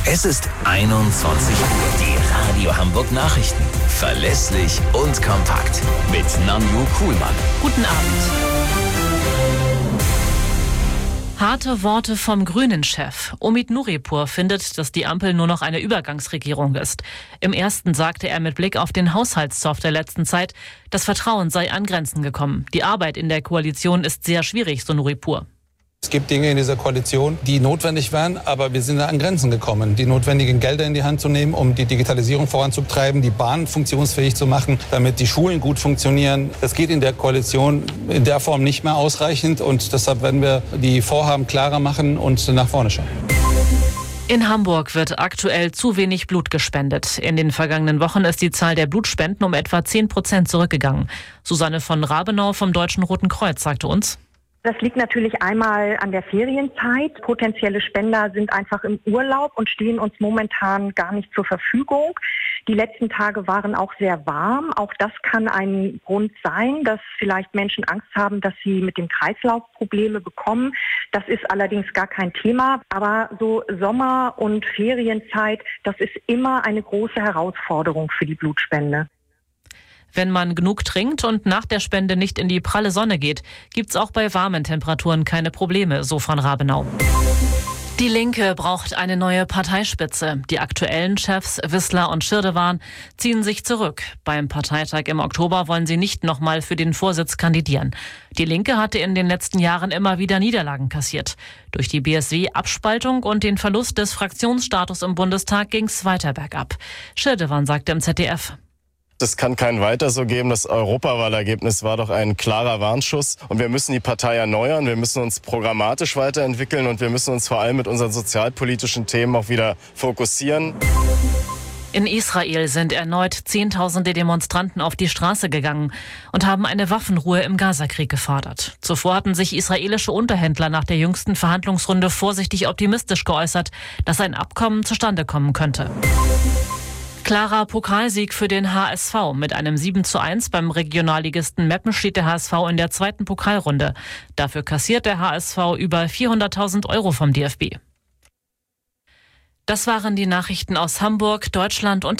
Es ist 21 Uhr. Die Radio Hamburg Nachrichten. Verlässlich und kompakt. Mit Nanju Kuhlmann. Guten Abend. Harte Worte vom Grünen-Chef. Omid Nuripur findet, dass die Ampel nur noch eine Übergangsregierung ist. Im ersten sagte er mit Blick auf den Haushaltszoff der letzten Zeit, das Vertrauen sei an Grenzen gekommen. Die Arbeit in der Koalition ist sehr schwierig, so Nuripur. Es gibt Dinge in dieser Koalition, die notwendig wären, aber wir sind da an Grenzen gekommen. Die notwendigen Gelder in die Hand zu nehmen, um die Digitalisierung voranzutreiben, die Bahn funktionsfähig zu machen, damit die Schulen gut funktionieren. Das geht in der Koalition in der Form nicht mehr ausreichend und deshalb werden wir die Vorhaben klarer machen und nach vorne schauen. In Hamburg wird aktuell zu wenig Blut gespendet. In den vergangenen Wochen ist die Zahl der Blutspenden um etwa 10% zurückgegangen. Susanne von Rabenau vom Deutschen Roten Kreuz sagte uns: Das liegt natürlich einmal an der Ferienzeit. Potenzielle Spender sind einfach im Urlaub und stehen uns momentan gar nicht zur Verfügung. Die letzten Tage waren auch sehr warm. Auch das kann ein Grund sein, dass vielleicht Menschen Angst haben, dass sie mit dem Kreislauf Probleme bekommen. Das ist allerdings gar kein Thema. Aber so Sommer- und Ferienzeit, das ist immer eine große Herausforderung für die Blutspende. Wenn man genug trinkt und nach der Spende nicht in die pralle Sonne geht, gibt's auch bei warmen Temperaturen keine Probleme, so von Rabenau. Die Linke braucht eine neue Parteispitze. Die aktuellen Chefs Wissler und Schirdewan ziehen sich zurück. Beim Parteitag im Oktober wollen sie nicht nochmal für den Vorsitz kandidieren. Die Linke hatte in den letzten Jahren immer wieder Niederlagen kassiert. Durch die BSW-Abspaltung und den Verlust des Fraktionsstatus im Bundestag ging's weiter bergab. Schirdewan sagte im ZDF: Das kann kein weiter so geben. Das Europawahlergebnis war doch ein klarer Warnschuss. Und wir müssen die Partei erneuern, wir müssen uns programmatisch weiterentwickeln und wir müssen uns vor allem mit unseren sozialpolitischen Themen auch wieder fokussieren. In Israel sind erneut Zehntausende Demonstranten auf die Straße gegangen und haben eine Waffenruhe im Gazakrieg gefordert. Zuvor hatten sich israelische Unterhändler nach der jüngsten Verhandlungsrunde vorsichtig optimistisch geäußert, dass ein Abkommen zustande kommen könnte. Klarer Pokalsieg für den HSV. Mit einem 7:1 beim Regionalligisten Meppen steht der HSV in der zweiten Pokalrunde. Dafür kassiert der HSV über 400.000 Euro vom DFB. Das waren die Nachrichten aus Hamburg, Deutschland und